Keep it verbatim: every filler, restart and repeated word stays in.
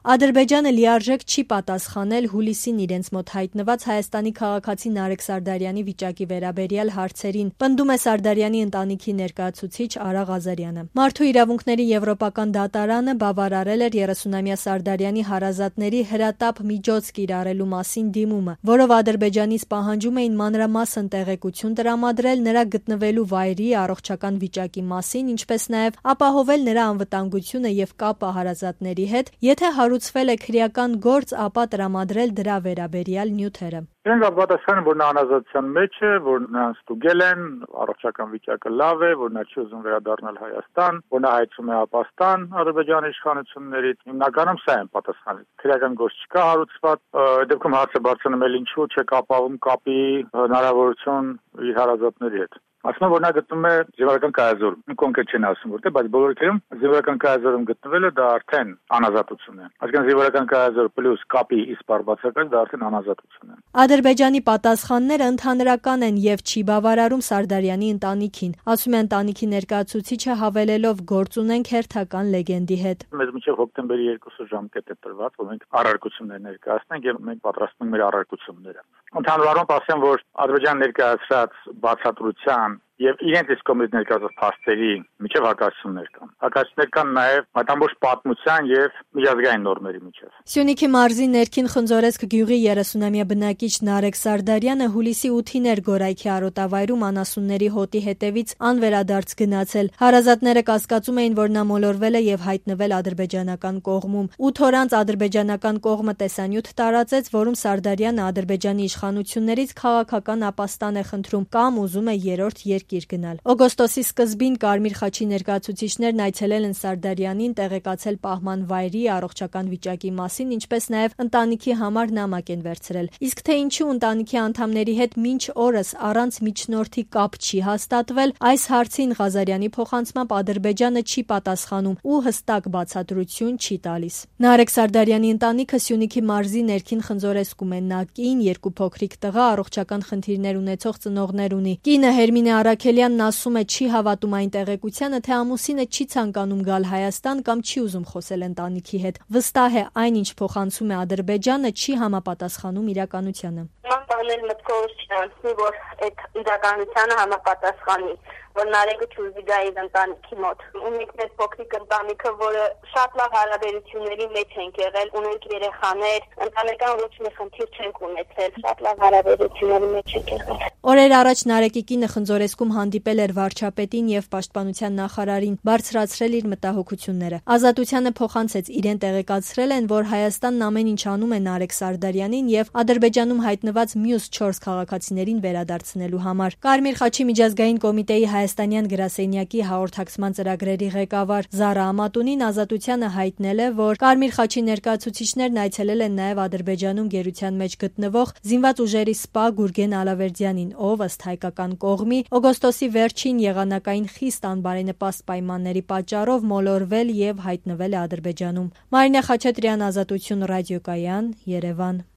Ադրբեջանը լիարժեք չի պատասխանել հուլիսին իրենց մոտ հայտնված Հայաստանի քաղաքացի Նարեկ Սարդարյանի վիճակի վերաբերյալ հարցերին, պնդում է Սարդարյանի ընտանիքի ներկայացուցիչ Արա Ղազարյանը։ Մարդու իրավունքների եվրոպական դատարանը բավարարել էր երեսունամյա Սարդարյանի հարազատների հրատապ միջոց կիրառելու մասին դիմումը, որով Ադրբեջանից պահանջում էին մանրամասն տեղեկություն տրամադրել նրա գտնվելու վայրի, առողջական վիճակի մասին, ինչպես նաև ապահովել նրա անվտանգությունը եւ կապը հարազատների հետ, եթե հարուցվել է քրեական գործ, ապա տրամադրել դրա վերաբերյալ նյութերը։ Իրենք պատասխանը, որ նա անազատության մեջ է, որ նրան ստուգել են, առողջական վիճակը լավ է, որ նա չի ուզում վերադառնալ Հայաստան, որ նա հայցում է Ապաստան Ադրբեջանի իշխանություններից։ Հիմնականում սա են պատասխանը։ Քրեական գործ չկա հարուցված, դեպքում հարցը բարձրանում էլ ինչու չեք ապահովում կապի հնարավորություն իր հարազատների հետ։ Ասում եմ, որ նա գտնվում է զինվորական կայազորում։ Կոնկրետ չեն ասում որտե, բայց բոլոր դեպքերում զինվորական կայազորում գտնվելը դա արդեն անազատություն է։ Այսինքն զինվորական կայազոր պլյուս կապի իսպար բացակայել դա արդեն անազատություն է։ Ադրբեջանի պատասխանները ընդհանրական են եւ չի բավարարում Սարդարյանի ընտանիքին, ասում է ընտանիքի ներկայացուցիչը, հավելելով գործ ունենք հերթական լեգենդի հետ։ Մեզ մինչև հոկտեմբերի երկուս ժամկետ է տրված, որ մենք առարկություններ ներկայացնենք եւ մենք պատրաստում ենք մեր առարկությունները։ Ընդհանուր առմամբ ասեմ, որ Ադրբեջան ներկայացրած բացատրության եւ իրենց իսկ կողմից ներկայացված փաստերի միջև հակասություններ կան։ Հակասություններ կան նաեւ մտամբոշ պատմության եւ միջազգային նորմերի միջև։ Սյունիքի մարզի ներքին Խնձորեսկ գյուղի երեսունամյա բնակիչ Նարեկ Սարդարյանը հուլիսի ութին էր Գորայքի արոտավայրում անասունների հոտի հետևից անվերադարձ գնացել։ Հարազատները կասկածում էին, որ նա մոլորվել է եւ հայտնվել ադրբեջանական կողմում։ ութ օր անց ադրբեջանական կողմը տեսանյութ տարածեց, որում Սարդարյանը ադրբեջանի իշխանություններից քաղաքական ապաստան է խնդրում կամ ուզում է երրորդ երկիր գնալ։ Օգոստոսի սկզբին Կարմիր խաչի ներկայացուցիչներն այցելել են Սարդարյանին, տեղեկացել պահման վայրի, առողջական վիճակի մասին, ինչպես նաև ընտանիքի համար նամակ են վերցրել։ Իսկ թե ինչու ընտանիքի անդամների հետ մինչ օրս առանց միջնորդի կապ չի հաստատվել, այս հարցին Ղազարյանի փոխանցմամբ Ադրբեջանը չի պատասխանում ու հստակ բացատրություն չի տալիս։ Նարեկ Սարդարյանի ընտանիքը Սյունիքի մարզի ներքին Խնձորեսկում է։ Նա կին, երկու փոքրիկ տղա, առողջական խնդիրներ ունեցող ծնողներ ունի։ Կինը Հերմինե Արաքելյանն ասում է, չի հավատում այն տեղեկությանը, թե ամուսինը չի ցանկանում գալ Հայաստան կամ չի ուզում խոսել ընտանիքի հետ։ Վստահ է, այնինչ փոխանցում է Ադրբեջանը, չի համապատասխանում իրականությանը։ Ման բանել մտքովս չանցնի, որ այդ իրականությանը համապատասխանի, որ Նարեկը չուզի գա իր ընտանիքի մոտ։ Ունենք մեր փոքրիկ ընտանիքը, որը շատ լավ հարաբերությունների մեջ ենք եղել, ունենք երեխաներ, ընտանեկան ոչ մի խնդիր չենք ունեցել, շատ լավ հարաբերությունների մեջ ենք եղել։ Օրեր առաջ Նարեկի կինը Խնձորեսկում հանդիպել էր վարչապետին եւ պաշտպանության նախարարին, բարձրացրել իր մտահոգությունները։ Ազատությանը փոխանցեց, իրեն տեղեկացրել են, որ Հայաստանն ամեն ինչ անում է Նարեկ Սարդարյանին եւ Ադրբեջանում հայտնված մյուս չորս քաղաքացիներին վերադարձնելու համար։ Կարմիր խաչի միջազգային կոմիտեի հայաստանյան գրասենյակի հաղորդակցման ծրագրերի ղեկավար Զարա Ամատունին Ազատությանը հայտնել է, որ Կարմիր խաչի ներկայացուցիչներն այցելել են նաեւ Ադրբեջանում գերության մեջ գտնվող զինված ուժերի սպա Գուրգեն Ալավերդյանին, ով ըստ հայկական կողմի օգոստոսի վերջին եղանակային խիստ անբարենպաստ պայմանների պատճառով մոլորվել եւ հայտնվել է Ադրբեջանում։ Մարինե Խաչատրյան, Ազատություն ռադիոկայան, Երևան։